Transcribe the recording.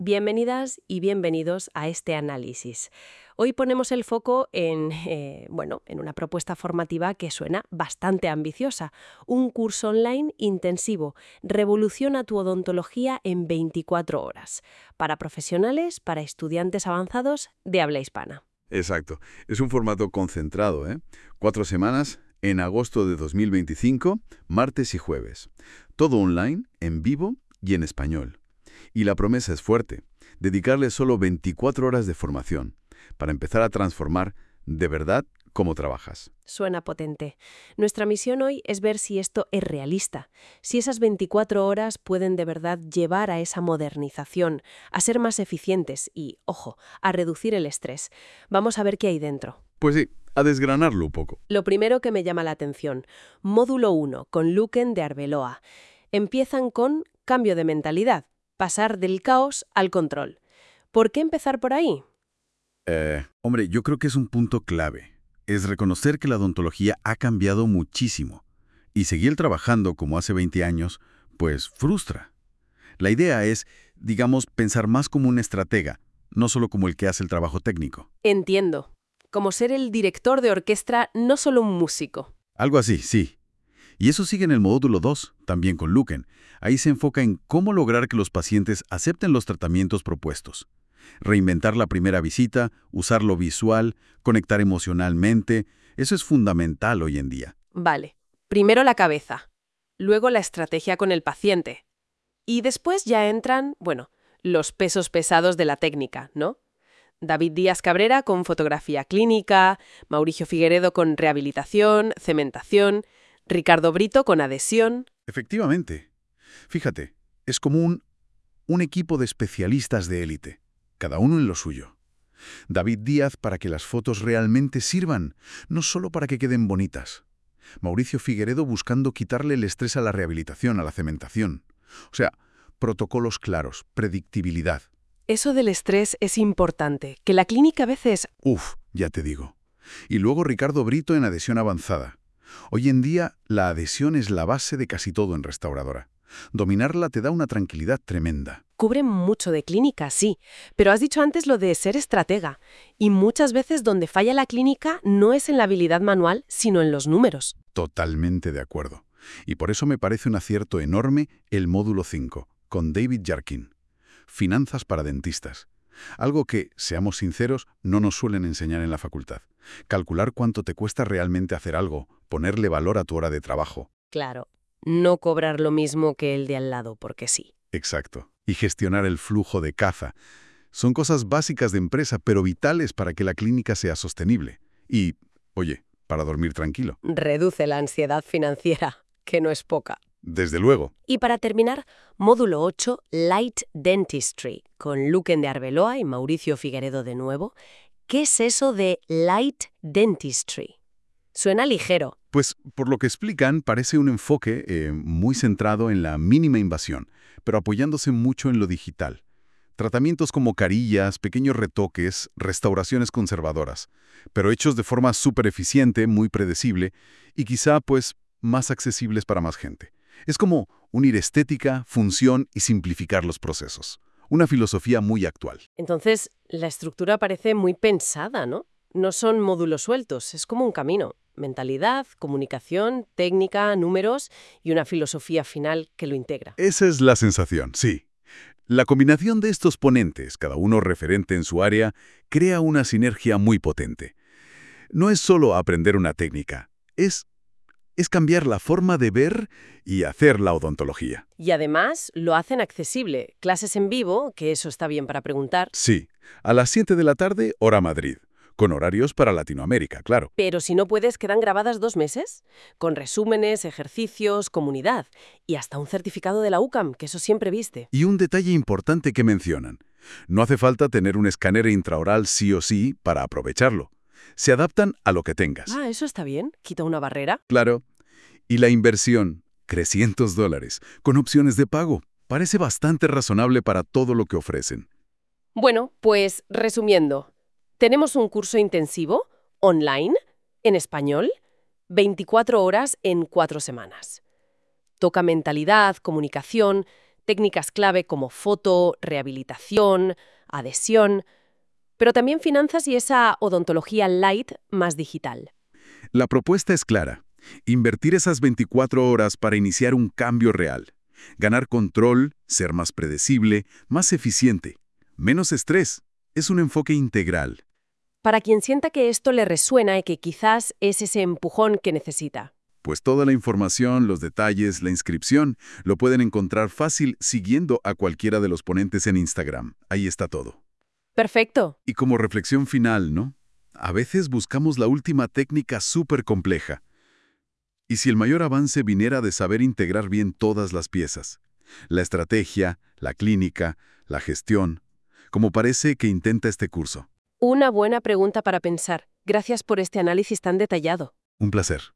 Bienvenidas y bienvenidos a este análisis. Hoy ponemos el foco en una propuesta formativa que suena bastante ambiciosa. Un curso online intensivo. Revoluciona tu odontología en 24 horas. Para profesionales, para estudiantes avanzados de habla hispana. Exacto. Es un formato concentrado, 4 semanas en agosto de 2025, martes y jueves. Todo online, en vivo y en español. Y la promesa es fuerte, dedicarle solo 24 horas de formación para empezar a transformar de verdad cómo trabajas. Suena potente. Nuestra misión hoy es ver si esto es realista, si esas 24 horas pueden de verdad llevar a esa modernización, a ser más eficientes y, ojo, a reducir el estrés. Vamos a ver qué hay dentro. Pues sí, a desgranarlo un poco. Lo primero que me llama la atención, módulo 1, con Luquen de Arbeloa. Empiezan con cambio de mentalidad. Pasar del caos al control. ¿Por qué empezar por ahí? Hombre, yo creo que es un punto clave. Es reconocer que la odontología ha cambiado muchísimo. Y seguir trabajando como hace 20 años, pues frustra. La idea es, digamos, pensar más como un estratega, no solo como el que hace el trabajo técnico. Entiendo. Como ser el director de orquesta, no solo un músico. Algo así, sí. Y eso sigue en el módulo 2, también con Luquen. Ahí se enfoca en cómo lograr que los pacientes acepten los tratamientos propuestos. Reinventar la primera visita, usar lo visual, conectar emocionalmente, eso es fundamental hoy en día. Vale. Primero la cabeza, luego la estrategia con el paciente. Y después ya entran, los pesos pesados de la técnica, ¿no? David Díaz Cabrera con fotografía clínica, Mauricio Figueredo con rehabilitación, cementación, Ricardo Brito con adhesión. Efectivamente. Fíjate, es como un equipo de especialistas de élite, cada uno en lo suyo. David Díaz para que las fotos realmente sirvan, no solo para que queden bonitas. Mauricio Figueredo buscando quitarle el estrés a la rehabilitación, a la cementación. O sea, protocolos claros, predictibilidad. Eso del estrés es importante, que la clínica a veces... Ya te digo. Y luego Ricardo Brito en adhesión avanzada. Hoy en día, la adhesión es la base de casi todo en restauradora. Dominarla te da una tranquilidad tremenda. Cubren mucho de clínica, sí, pero has dicho antes lo de ser estratega. Y muchas veces donde falla la clínica no es en la habilidad manual, sino en los números. Totalmente de acuerdo. Y por eso me parece un acierto enorme el módulo 5, con David Jarkin. Finanzas para dentistas. Algo que, seamos sinceros, no nos suelen enseñar en la facultad. Calcular cuánto te cuesta realmente hacer algo, ponerle valor a tu hora de trabajo. Claro, no cobrar lo mismo que el de al lado, porque sí. Exacto. Y gestionar el flujo de caja. Son cosas básicas de empresa, pero vitales para que la clínica sea sostenible. Y, oye, para dormir tranquilo. Reduce la ansiedad financiera, que no es poca. Desde luego. Y para terminar, módulo 8, Light Dentistry, con Luquen de Arbeloa y Mauricio Figueredo de nuevo. ¿Qué es eso de Light Dentistry? Suena ligero. Pues, por lo que explican, parece un enfoque muy centrado en la mínima invasión, pero apoyándose mucho en lo digital. Tratamientos como carillas, pequeños retoques, restauraciones conservadoras, pero hechos de forma súper eficiente, muy predecible y quizá, pues, más accesibles para más gente. Es como unir estética, función y simplificar los procesos. Una filosofía muy actual. Entonces, la estructura parece muy pensada, ¿no? No son módulos sueltos, es como un camino. Mentalidad, comunicación, técnica, números y una filosofía final que lo integra. Esa es la sensación, sí. La combinación de estos ponentes, cada uno referente en su área, crea una sinergia muy potente. No es solo aprender una técnica, es cambiar la forma de ver y hacer la odontología. Y además lo hacen accesible. Clases en vivo, que eso está bien para preguntar. Sí, a las 7 de la tarde, hora Madrid. Con horarios para Latinoamérica, claro. Pero si no puedes, quedan grabadas 2 meses, con resúmenes, ejercicios, comunidad y hasta un certificado de la UCAM, que eso siempre viste. Y un detalle importante que mencionan. No hace falta tener un escáner intraoral sí o sí para aprovecharlo. Se adaptan a lo que tengas. Ah, eso está bien, quita una barrera. Claro. Y la inversión, $300, con opciones de pago, parece bastante razonable para todo lo que ofrecen. Bueno, pues resumiendo, tenemos un curso intensivo, online, en español, 24 horas en 4 semanas. Toca mentalidad, comunicación, Técnicas clave como foto, rehabilitación, adhesión, pero también finanzas y esa odontología light más digital. La propuesta es clara. Invertir esas 24 horas para iniciar un cambio real. Ganar control, ser más predecible, más eficiente. Menos estrés. Es un enfoque integral. Para quien sienta que esto le resuena y que quizás es ese empujón que necesita. Pues toda la información, los detalles, la inscripción, lo pueden encontrar fácil siguiendo a cualquiera de los ponentes en Instagram. Ahí está todo. Perfecto. Y como reflexión final, ¿no? A veces buscamos la última técnica súper compleja. ¿Y si el mayor avance viniera de saber integrar bien todas las piezas? La estrategia, la clínica, la gestión, como parece que intenta este curso. Una buena pregunta para pensar. Gracias por este análisis tan detallado. Un placer.